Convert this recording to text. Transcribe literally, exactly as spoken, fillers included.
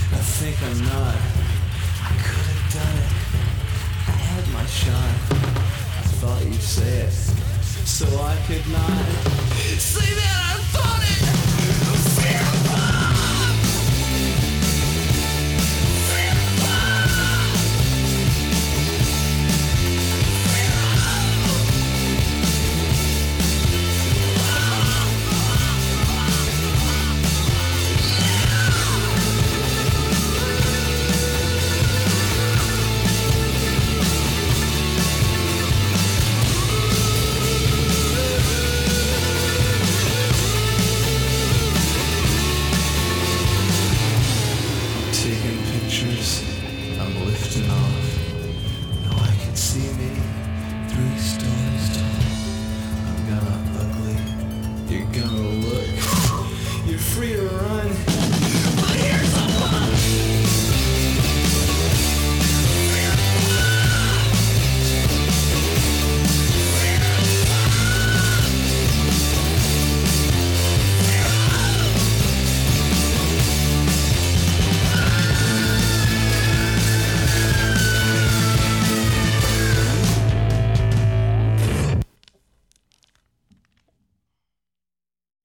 I think I'm not. I could have done it. I had my shot. I thought you'd say it, so I could not say that I thought it. Taking pictures, I'm lifting off. Now I can see me three stories tall. I'm gonna